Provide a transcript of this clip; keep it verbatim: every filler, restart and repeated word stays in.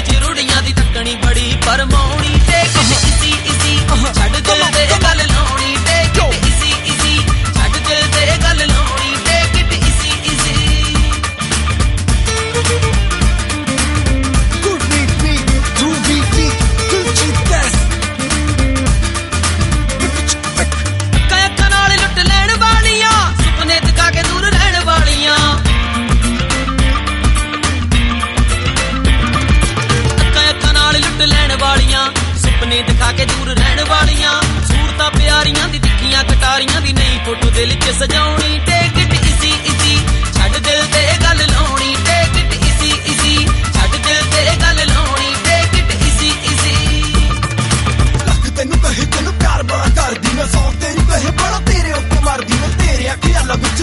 च रुड़ियां दी तकनी बड़ी परमाउनी टेक इट इजी इजी छड़ दिल ते गल लाउनी टेक इट इजी इजी छड़ दिल ते गल लाउनी take it easy easy Good beat beat groovy beat दिल जीतदा काया नाल लुट लैण वालियां सुपने दिखा के दूर रहण वालियां काया नाल लुट लैण वालियां सुपने दिखा के दूर रहण वालियां सूरतां प्यारियां दी दिखियां कटारियां दी नहीं फोटो दिल च सजाउणी टेक इट इजी इजी छड़ दिल ते गल लाउणी टेक इट इजी इजी छड़ दिल ते गल लाउणी take it easy easy lakh ਤੈਨੂੰ ਕਹੇ ਤੈਨੂੰ ਪਿਆਰ ਬੜਾ ਕਰਦੀ ਮੈਂ ਸੌ ਤੇਰੀ ਕਹੇ ਬੜਾ ਤੇਰੇ ਉੱਤੇ ਮਰਦੀ ਮੈਂ ਤੇਰੇ ਅੱਖਾਂ ਵਿੱਚ